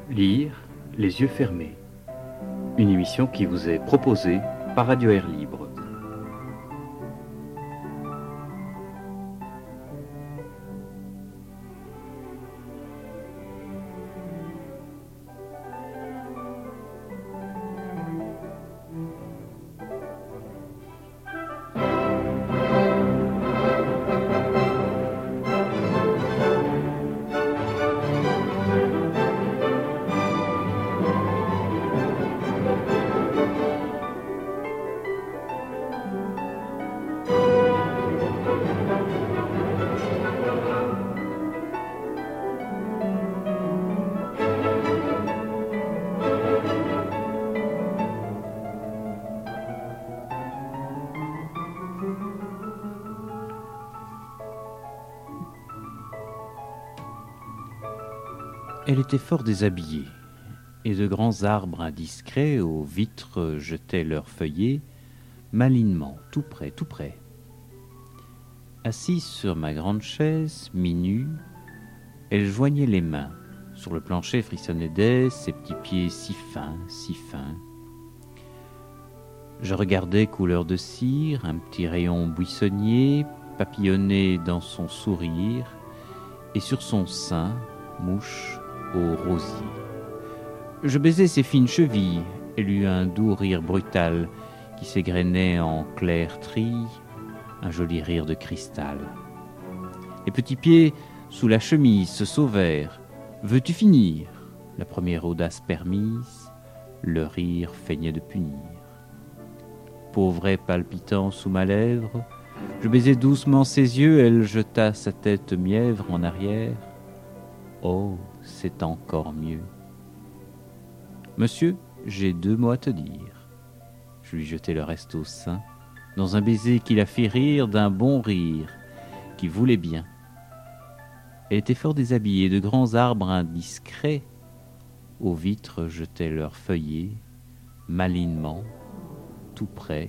Lire les yeux fermés. Une émission qui vous est proposée par Radio Air Libre. Elle était fort déshabillée, et de grands arbres indiscrets aux vitres jetaient leurs feuillets, malinement, tout près. Assise sur ma grande chaise, mi-nue, elle joignait les mains. Sur le plancher frissonnaient d'ailes, ses petits pieds si fins. Je regardais couleur de cire, un petit rayon buissonnier, papillonner dans son sourire, et sur son sein, mouche au rosier. Je baisais ses fines chevilles, elle eut un doux rire brutal qui s'égrenait en clair trilles, un joli rire de cristal. Les petits pieds sous la chemise se sauvèrent. Veux-tu finir? La première audace permise, le rire feignait de punir. Pauvret palpitant sous ma lèvre, je baisais doucement ses yeux, elle jeta sa tête mièvre en arrière. Oh, c'est encore mieux. Monsieur, j'ai 2 mots à te dire. Je lui jetai le reste au sein, dans un baiser qui la fit rire d'un bon rire, qui voulait bien. Elle était fort déshabillée, de grands arbres indiscrets, aux vitres jetaient leurs feuillets, malinement, tout près.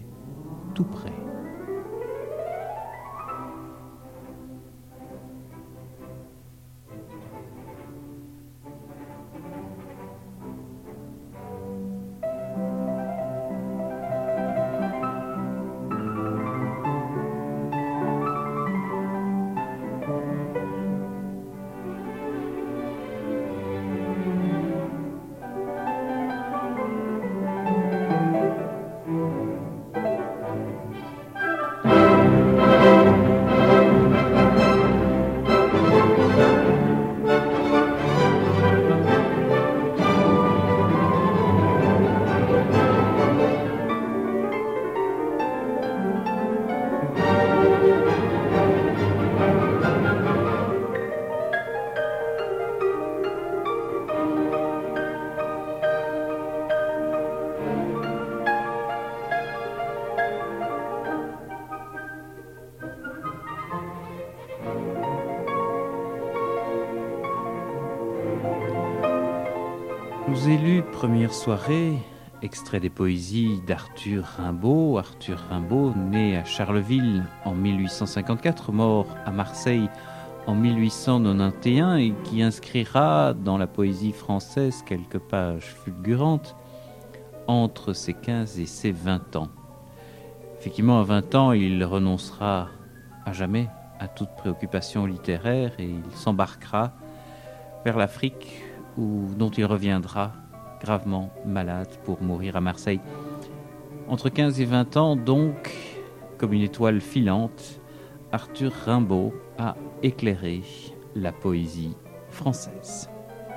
Nous élus, première soirée, extrait des poésies d'Arthur Rimbaud. Arthur Rimbaud, né à Charleville en 1854, mort à Marseille en 1891 et qui inscrira dans la poésie française quelques pages fulgurantes entre ses 15 et ses 20 ans. Effectivement, à 20 ans, il renoncera à jamais à toute préoccupation littéraire et il s'embarquera vers l'Afrique dont il reviendra gravement malade pour mourir à Marseille. Entre 15 et 20 ans, donc, comme une étoile filante, Arthur Rimbaud a éclairé la poésie française.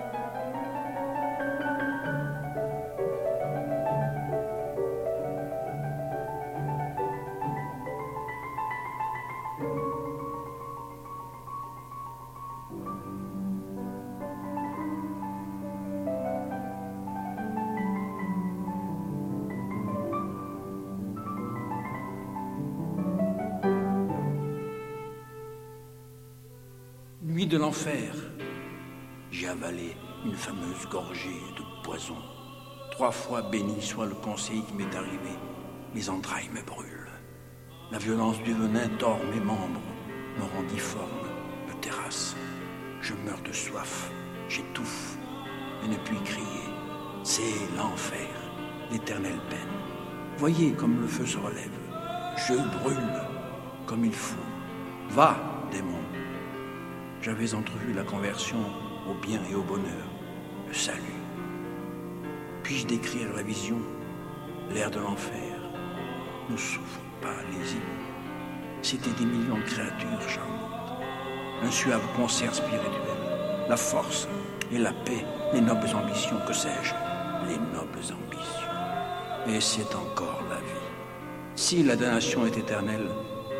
Nuit de l'enfer, j'ai avalé une fameuse gorgée de poison. 3 fois béni soit le conseil qui m'est arrivé. Mes entrailles me brûlent. La violence du venin tord mes membres, me rend difforme, me terrasse. Je meurs de soif, j'étouffe. et ne puis crier. C'est l'enfer, l'éternelle peine. Voyez comme le feu se relève. Je brûle comme il faut. Va, démon. J'avais entrevu la conversion au bien et au bonheur, le salut. Puis-je décrire la vision, l'air de l'enfer? Ne souffre pas les îles. C'étaient des millions de créatures charmantes. Un suave concert spirituel, la force et la paix, les nobles ambitions, que sais-je? Les nobles ambitions. Et c'est encore la vie. Si la damnation est éternelle,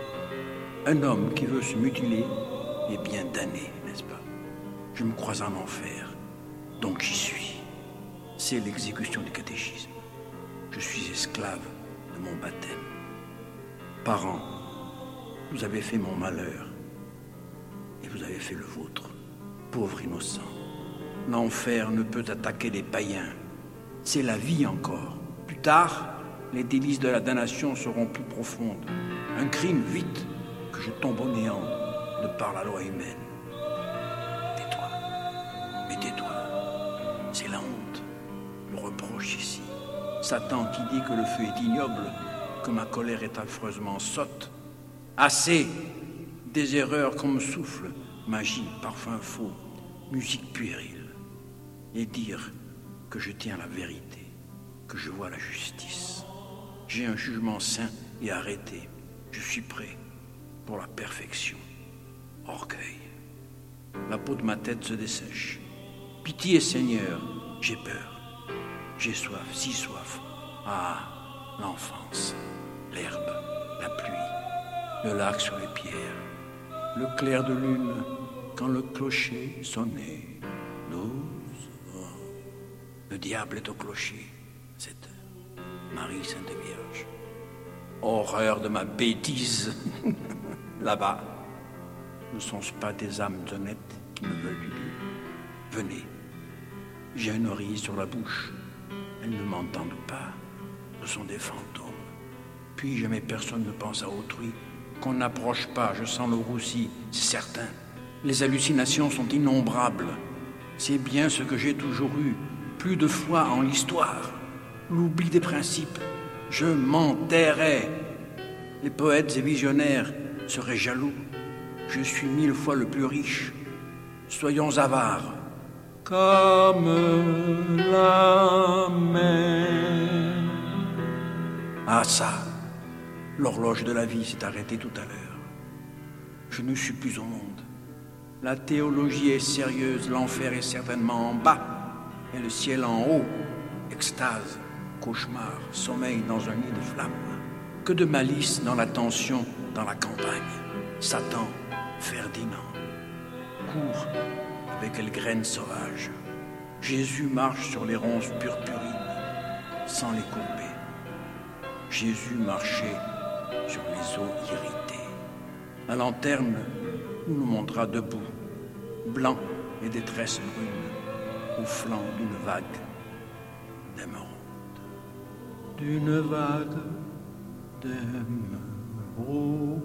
un homme qui veut se mutiler est bien damné, n'est-ce pas? Je me crois en enfer, donc j'y suis. C'est l'exécution du catéchisme. Je suis esclave de mon baptême. Parents, vous avez fait mon malheur et vous avez fait le vôtre, pauvre innocent. L'enfer ne peut attaquer les païens. C'est la vie encore. Plus tard, les délices de la damnation seront plus profondes. Un crime, vite, que je tombe au néant de par la loi humaine. Tais-toi, mais tais-toi. C'est la honte, le reproche ici. Satan qui dit que le feu est ignoble, que ma colère est affreusement sotte. Assez des erreurs qu'on me souffle, magie, parfum faux, musique puérile. Et dire que je tiens la vérité, que je vois la justice. J'ai un jugement saint et arrêté. Je suis prêt pour la perfection. Orgueil. La peau de ma tête se dessèche. Pitié, Seigneur, j'ai peur. J'ai soif, si soif. Ah, l'enfance, l'herbe, la pluie, le lac sur les pierres, le clair de lune quand le clocher sonnait. 12 heures. Le diable est au clocher, 7 heures. Marie Sainte Vierge. Horreur de ma bêtise. Là-bas, ne sont-ce pas des âmes honnêtes qui me veulent du bien? Venez. J'ai une oreille sur la bouche. Elles ne m'entendent pas. Ce sont des fantômes. Puis jamais personne ne pense à autrui. Qu'on n'approche pas, je sens le roussi, c'est certain. Les hallucinations sont innombrables. C'est bien ce que j'ai toujours eu, plus de foi en l'histoire. L'oubli des principes. Je m'en tairais. Les poètes et visionnaires seraient jaloux. Je suis 1000 fois le plus riche. Soyons avares. Comme la mer. Ah ça, l'horloge de la vie s'est arrêtée tout à l'heure. Je ne suis plus au monde. La théologie est sérieuse, l'enfer est certainement en bas, et le ciel en haut. Extase, cauchemar, sommeil dans un nid de flammes. Que de malice dans la tension, dans la campagne. Satan, Ferdinand, court avec quelle graine sauvage. Jésus marche sur les ronces purpurines, sans les courber. Jésus marchait sur les eaux irritées. La lanterne nous montrera debout, blanc et des tresses brunes, au flanc d'une vague d'émeraude. D'une vague d'émeraude.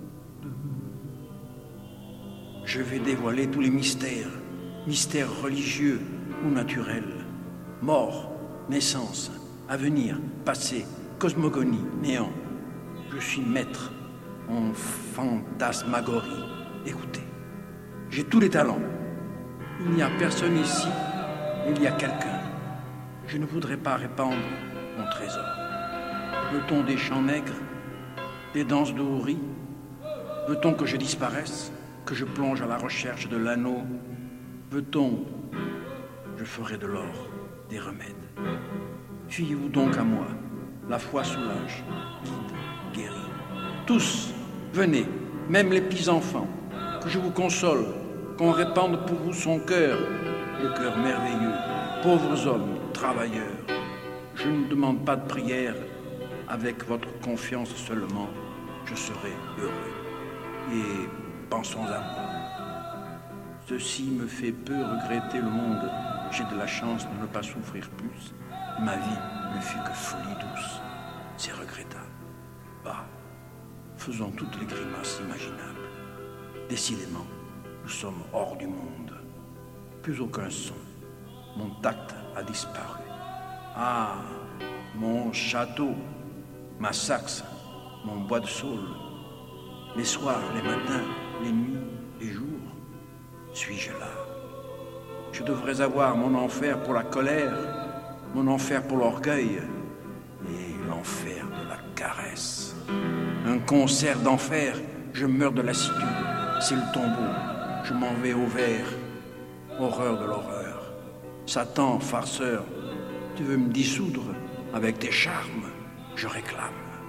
Je vais dévoiler tous les mystères, mystères religieux ou naturels, mort, naissance, avenir, passé, cosmogonie, néant. Je suis maître en fantasmagorie. Écoutez, j'ai tous les talents. Il n'y a personne ici, il y a quelqu'un. Je ne voudrais pas répandre mon trésor. Veut-on des chants nègres, des danses de houris? Veut-on que je disparaisse, que je plonge à la recherche de l'anneau? Veut-on? Je ferai de l'or, des remèdes. Fiez-vous donc à moi. La foi soulage, guide, guérit. Tous, venez, même les petits enfants, que je vous console, qu'on répande pour vous son cœur, le cœur merveilleux, pauvres hommes, travailleurs. Je ne demande pas de prière, avec votre confiance seulement, je serai heureux. Et pensons à moi. Ceci me fait peu regretter le monde. J'ai de la chance de ne pas souffrir plus. Ma vie ne fut que folie douce. C'est regrettable. Bah, faisons toutes les grimaces imaginables. Décidément, nous sommes hors du monde. Plus aucun son, mon tact a disparu. Ah, mon château, ma Saxe, mon bois de saule, les soirs, les matins, les nuits, les jours, suis-je là? Je devrais avoir mon enfer pour la colère, mon enfer pour l'orgueil et l'enfer de la caresse. Un concert d'enfer, je meurs de lassitude, c'est le tombeau, je m'en vais au vert, horreur de l'horreur. Satan, farceur, tu veux me dissoudre avec tes charmes, je réclame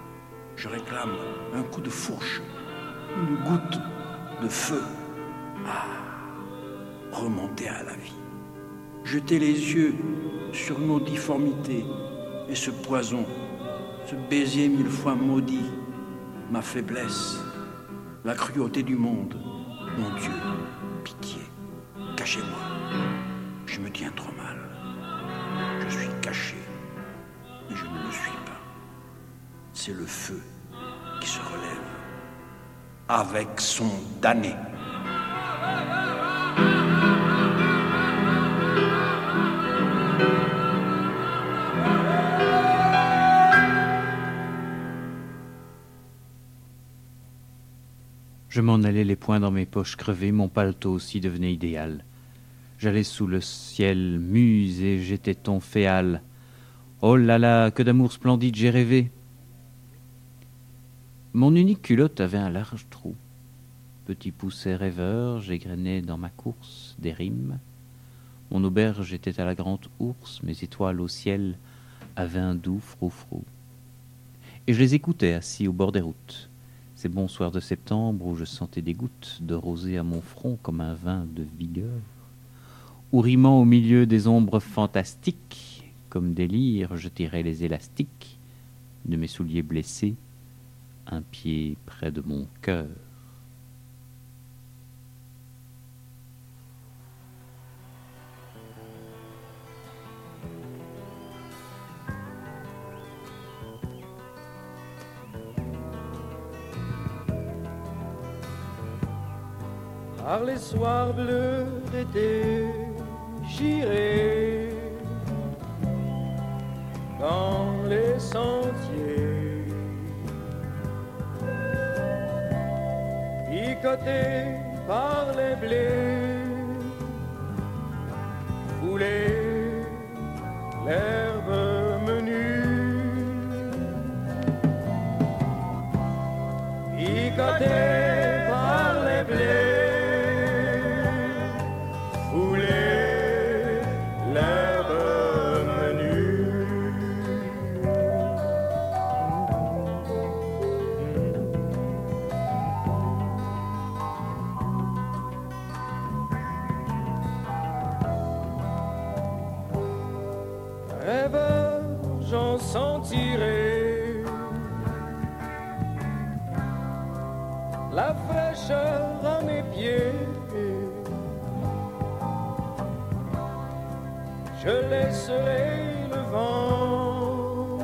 un coup de fourche, une goutte de feu. Ah, remonter à la vie. Jeter les yeux sur nos difformités et ce poison, ce baiser 1000 fois maudit, ma faiblesse, la cruauté du monde. Mon Dieu, pitié, cachez-moi. Je me tiens trop mal. Je suis caché, mais je ne le suis pas. C'est le feu qui se relève avec son damné. Je m'en allais les poings dans mes poches crevées, mon paletot aussi devenait idéal. J'allais sous le ciel, muse, et j'étais ton féal. Oh là là, que d'amour splendide j'ai rêvé. Mon unique culotte avait un large trou. Petit poucet rêveur, j'égrenais dans ma course des rimes. Mon auberge était à la grande ours, mes étoiles au ciel avaient un doux froufrou. Et je les écoutais assis au bord des routes. Ces bons soirs de septembre où je sentais des gouttes de rosée à mon front comme un vin de vigueur, où rimant au milieu des ombres fantastiques, comme des lyres, je tirais les élastiques de mes souliers blessés, un pied près de mon cœur. Par les soirs bleus d'été, j'irai dans les sentiers, picoté par les blés, fouler l'herbe menue, picoté par les blés. Rêveur, j'en sentirai la fraîcheur à mes pieds. Je laisserai le vent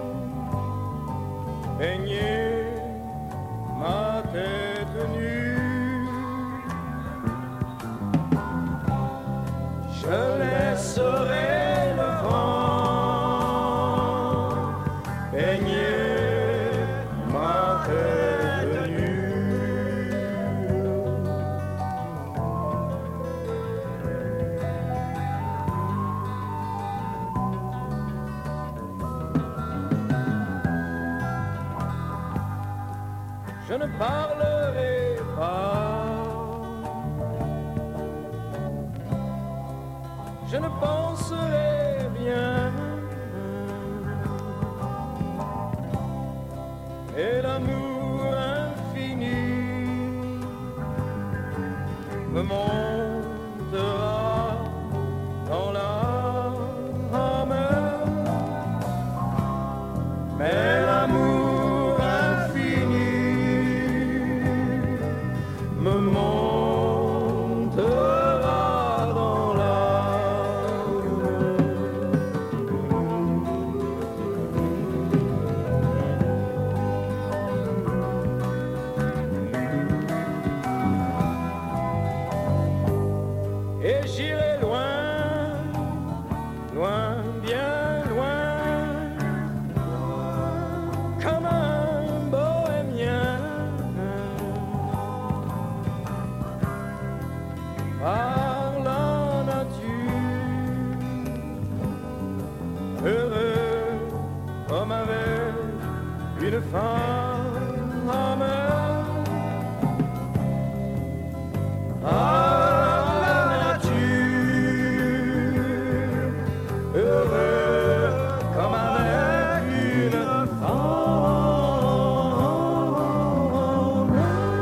baigner ma tête nue. Je laisserai le vent baigner ma tête nue. Je ne parlerai pas, je ne penserai rien, et l'amour infini me montera dans l'âme, mais l'amour infini me montera dans l'âme. heureux comme avec une femme. À la nature, heureux comme avec une femme.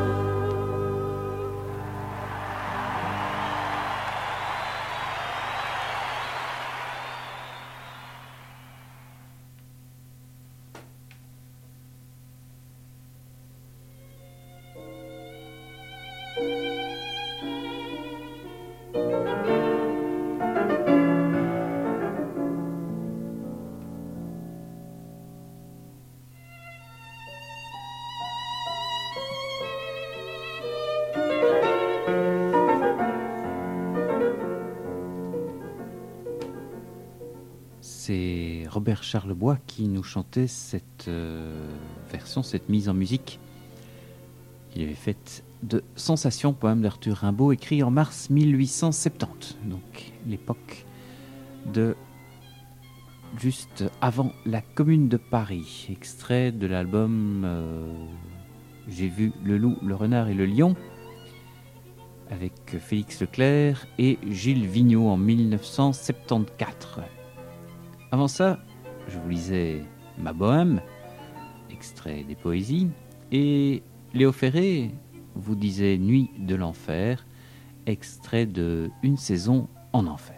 C'est Robert Charlebois qui nous chantait cette version, cette mise en musique qu'il avait faite de Sensation, poème d'Arthur Rimbaud, écrit en mars 1870, donc l'époque de juste avant la Commune de Paris, extrait de l'album J'ai vu le loup, le renard et le lion, avec Félix Leclerc et Gilles Vigneault en 1974. Avant ça, je vous lisais Ma Bohème, extrait des poésies, et Léo Ferré vous disait Nuit de l'enfer, extrait de Une saison en enfer.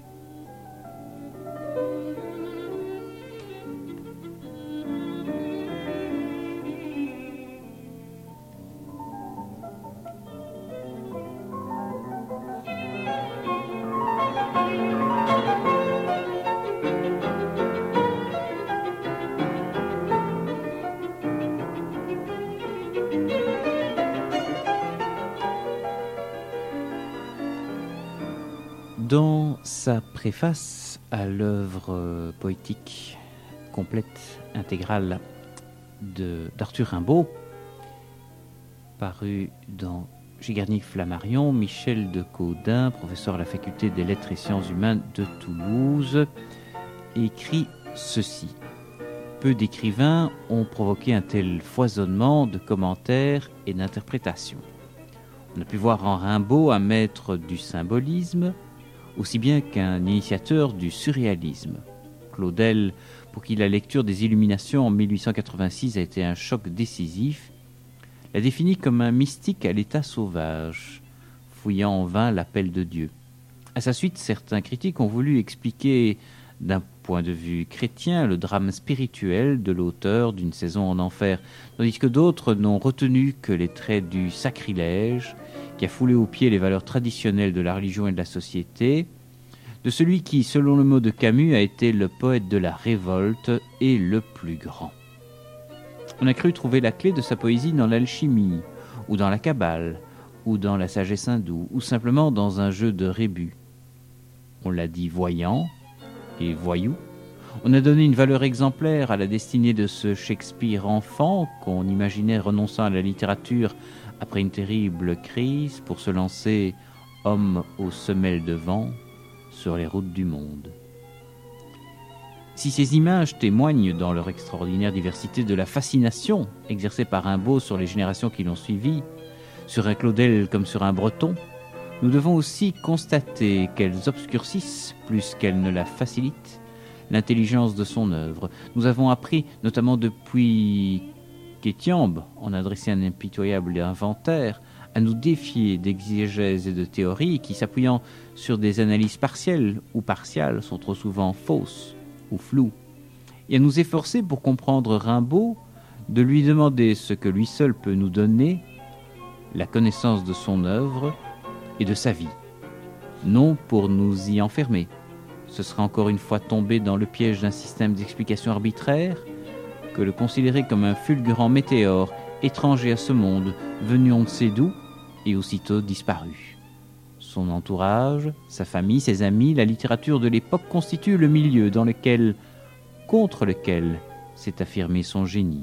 Dans sa préface à l'œuvre poétique complète, intégrale d'Arthur Rimbaud, parue dans Gigarny Flammarion, Michel de Caudin, professeur à la faculté des lettres et sciences humaines de Toulouse, écrit ceci. Peu d'écrivains ont provoqué un tel foisonnement de commentaires et d'interprétations. On a pu voir en Rimbaud un maître du symbolisme, aussi bien qu'un initiateur du surréalisme. Claudel, pour qui la lecture des Illuminations en 1886 a été un choc décisif, l'a défini comme un mystique à l'état sauvage, fouillant en vain l'appel de Dieu. À sa suite, certains critiques ont voulu expliquer d'un point de vue chrétien le drame spirituel de l'auteur d'Une saison en enfer, tandis que d'autres n'ont retenu que les traits du sacrilège qui a foulé aux pieds les valeurs traditionnelles de la religion et de la société, de celui qui, selon le mot de Camus, a été le poète de la révolte et le plus grand. On a cru trouver la clé de sa poésie dans l'alchimie, ou dans la Kabbale, ou dans la sagesse hindoue, ou simplement dans un jeu de rébus. On l'a dit voyant et voyou. On a donné une valeur exemplaire à la destinée de ce Shakespeare enfant qu'on imaginait renonçant à la littérature après une terrible crise pour se lancer, homme aux semelles de vent, sur les routes du monde. Si ces images témoignent dans leur extraordinaire diversité de la fascination exercée par Rimbaud sur les générations qui l'ont suivi, sur un Claudel comme sur un Breton, nous devons aussi constater qu'elles obscurcissent, plus qu'elles ne la facilitent, l'intelligence de son œuvre. Nous avons appris, notamment depuis qu'Étiambe en a dressé un impitoyable inventaire, à nous défier d'exégèses et de théories qui, s'appuyant sur des analyses partielles ou partiales, sont trop souvent fausses ou floues, et à nous efforcer, pour comprendre Rimbaud, de lui demander ce que lui seul peut nous donner, la connaissance de son œuvre et de sa vie, non pour nous y enfermer. Ce sera encore une fois tomber dans le piège d'un système d'explication arbitraire que le considérer comme un fulgurant météore étranger à ce monde, venu on ne sait d'où et aussitôt disparu. Son entourage, sa famille, ses amis, la littérature de l'époque constituent le milieu dans lequel, contre lequel, s'est affirmé son génie.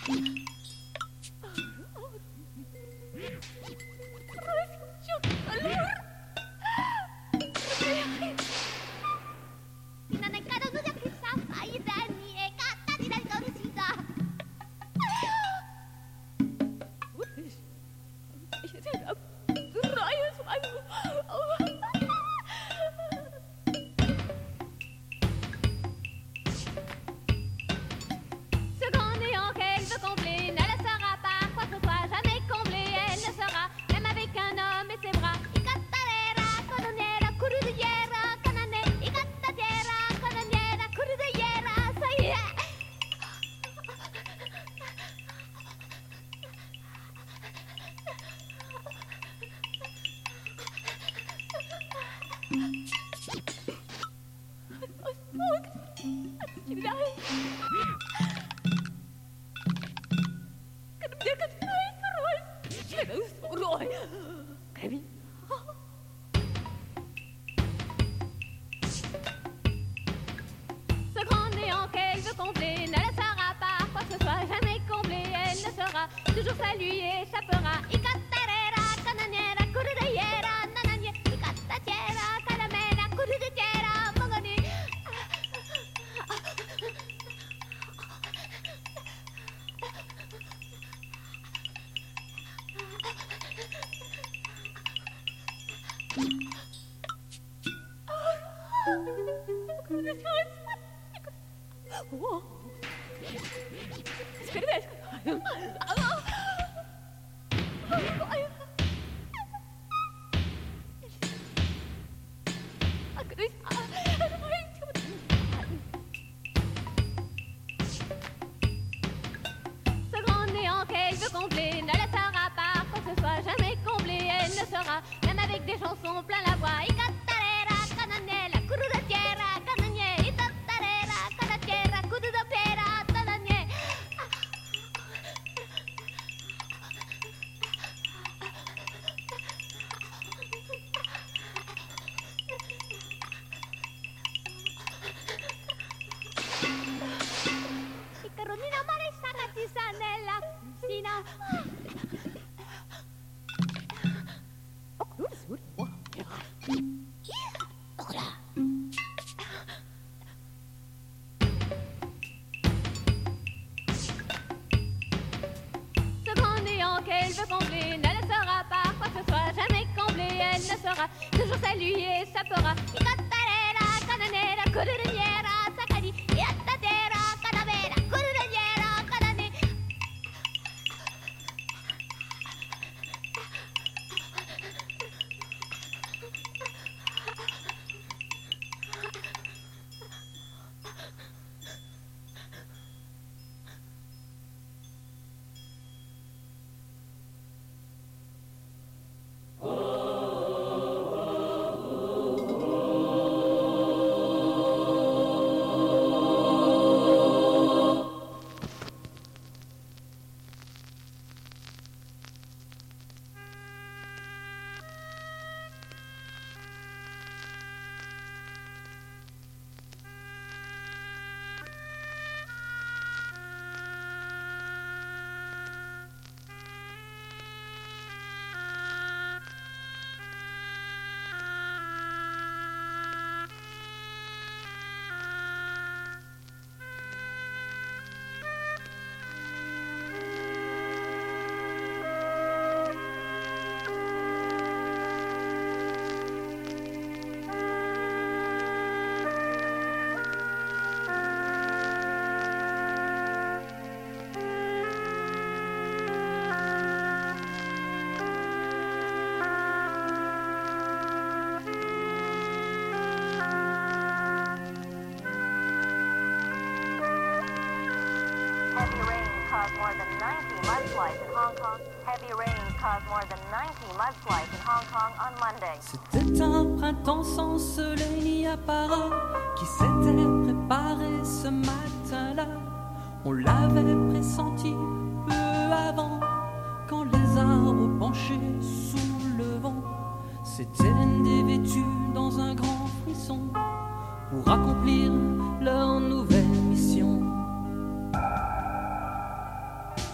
C'était un printemps sans soleil ni apparat qui s'était préparé ce matin-là. On l'avait pressenti peu avant, quand les arbres penchés sous le vent s'étaient dévêtus dans un grand frisson pour accomplir leur nouvelle mission.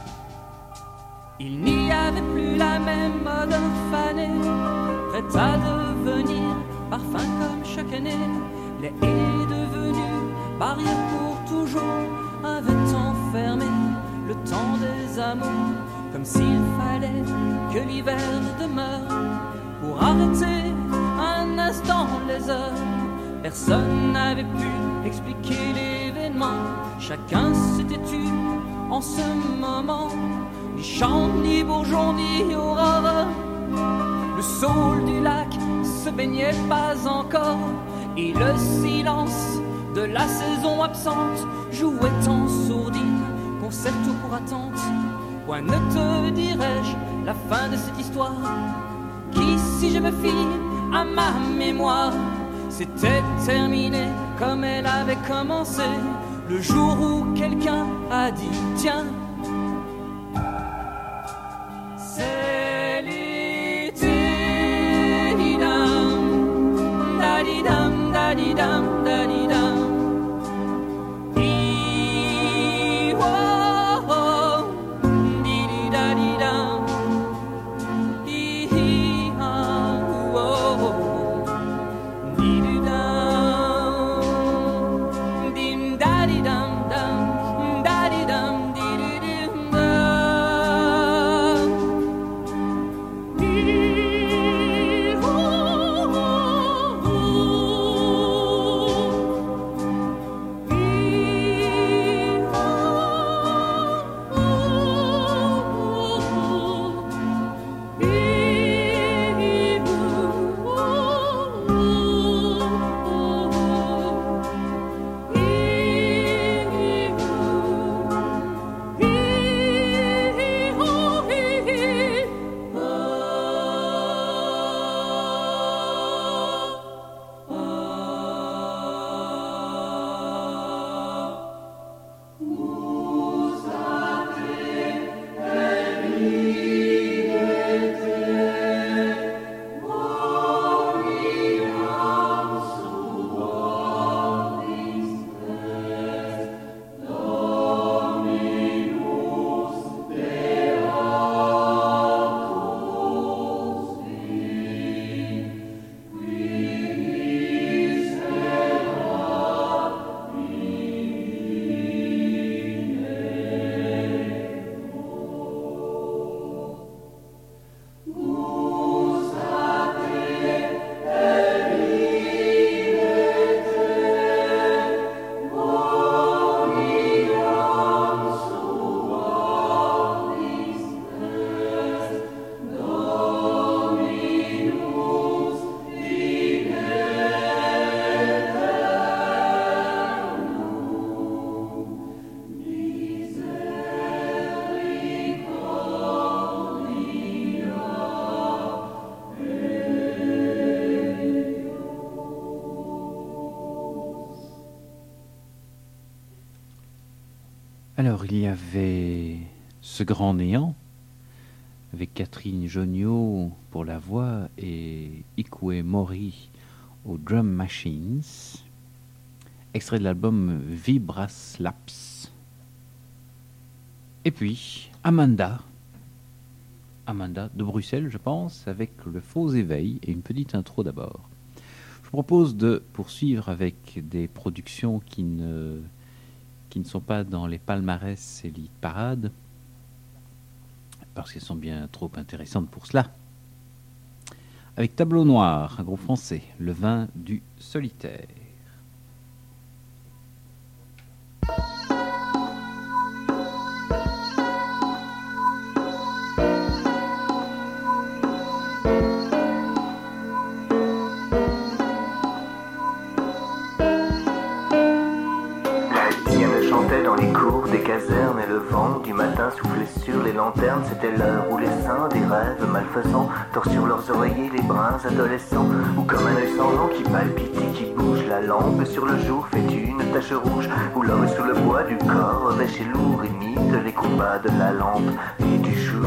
Il n'y avait plus la même odeur fanée, prête à devenir parfum comme chaque année. Les est devenu barrière pour toujours, avait enfermé le temps des amours, comme s'il fallait que l'hiver demeure pour arrêter un instant les heures. Personne n'avait pu expliquer l'événement, chacun s'était tu en ce moment. Ni chant, ni bourgeon, ni aurore, le saule du lac se baignait pas encore, et le silence de la saison absente jouait en sourdine, concerto pour attente. Point ne te dirais-je la fin de cette histoire, qui, si je me fie à ma mémoire, s'était terminée comme elle avait commencé, le jour où quelqu'un a dit tiens, c'est l'été, didam, dadidam, dadidam, dadidam. Alors, il y avait Ce Grand Néant, avec Catherine Jonio pour la voix et Ikue Mori aux drum machines, extrait de l'album Vibraslaps. Et puis, Amanda de Bruxelles, je pense, avec Le Faux Éveil et une petite intro d'abord. Je vous propose de poursuivre avec des productions qui ne sont pas dans les palmarès et les parades, parce qu'elles sont bien trop intéressantes pour cela. Avec Tableau Noir, un groupe français, Le Vin du Solitaire. Et le vent du matin soufflait sur les lanternes. C'était l'heure où les seins des rêves malfaisants tordent sur leurs oreillers les brins adolescents, ou comme un œil sanglant qui palpite et qui bouge. La lampe sur le jour fait une tache rouge, où l'homme sous le bois du corps rêche et lourd imite les combats de la lampe et du jour.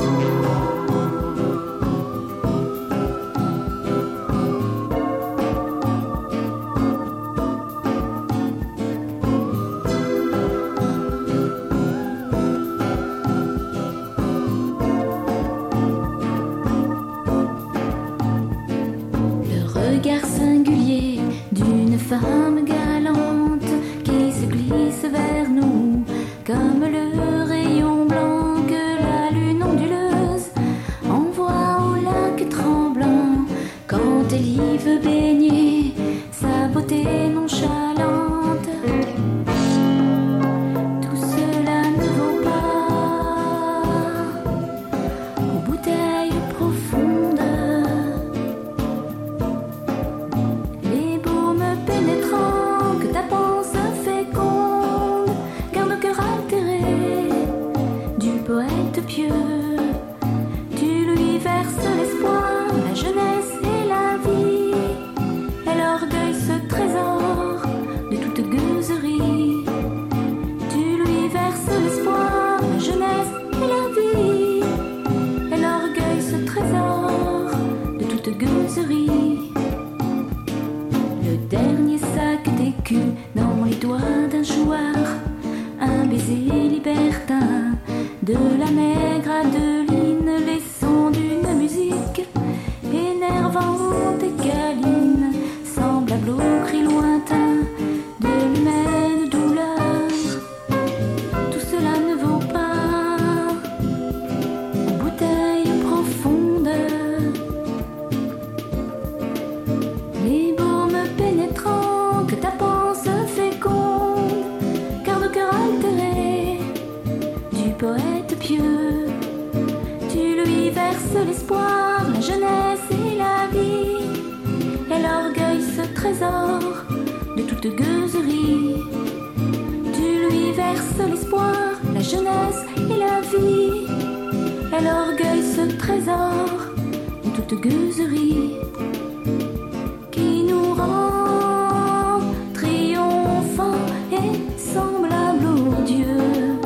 dans les doigts d'un joueur, un baiser libertin de la maigre Adeline, les sons d'une musique énervante et câline, semblable au cri lointain de l'humaine douleur. Tout cela ne vaut pas une bouteille profonde. Les baumes pénétrants que ta pensée féconde, car le cœur altéré du poète pieux, tu lui verses l'espoir, la jeunesse et la vie, et l'orgueil ce trésor de toute gueuserie. Tu lui verses l'espoir, la jeunesse et la vie, et l'orgueil ce trésor de toute gueuserie, qui nous rend triomphants et semblables aux dieux,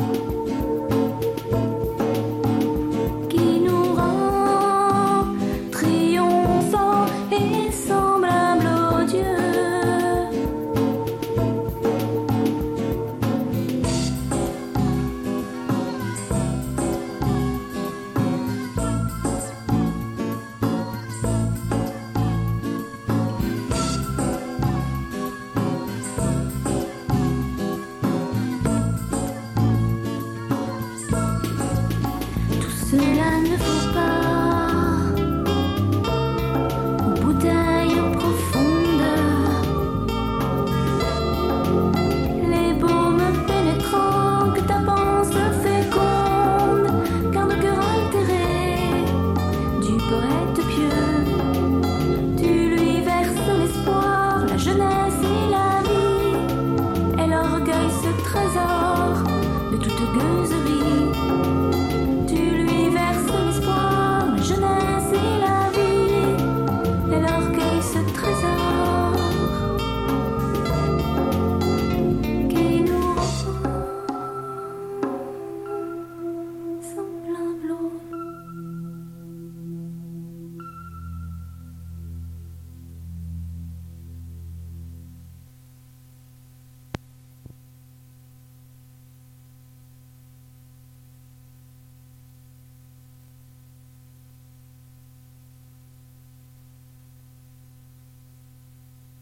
qui nous rend triomphants et semblables aux dieux. Cela ne vaut pas